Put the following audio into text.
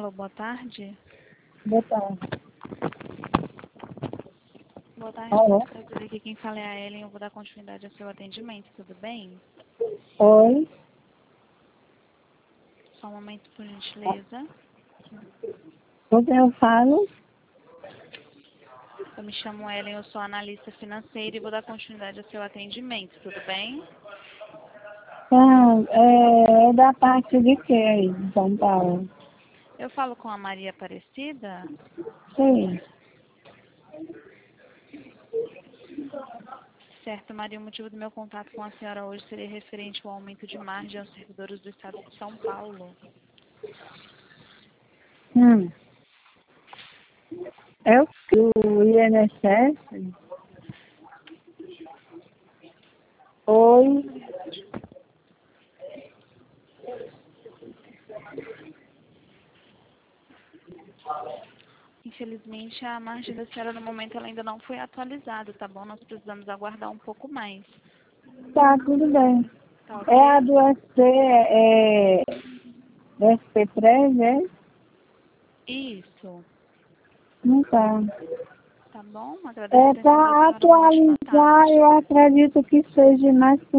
Alô, boa tarde. Boa tarde. Boa tarde, Alô? prazer. Aqui quem fala é a Ellen. Eu vou dar continuidade ao seu atendimento, tudo bem? Oi. Só um momento, por gentileza. Com quem eu falo? Eu me chamo Ellen, eu sou analista financeira e vou dar continuidade ao seu atendimento, tudo bem? É da parte de quê aí, de São Paulo? Eu falo com a Maria Aparecida. Sim. Certo, Maria, o motivo do meu contato com a senhora hoje seria referente ao aumento de margem aos servidores do Estado de São Paulo. É o INSS? Oi. Infelizmente, a margem da senhora no momento ela ainda não foi atualizada, tá bom? Nós precisamos aguardar um pouco mais. Tá, tudo bem. Tá É a ok? do SP3, é? Isso. Não tá. Tá bom? Agradeço a É atenção da para senhora. Uma ótima atualizar, tarde. eu acredito que seja mais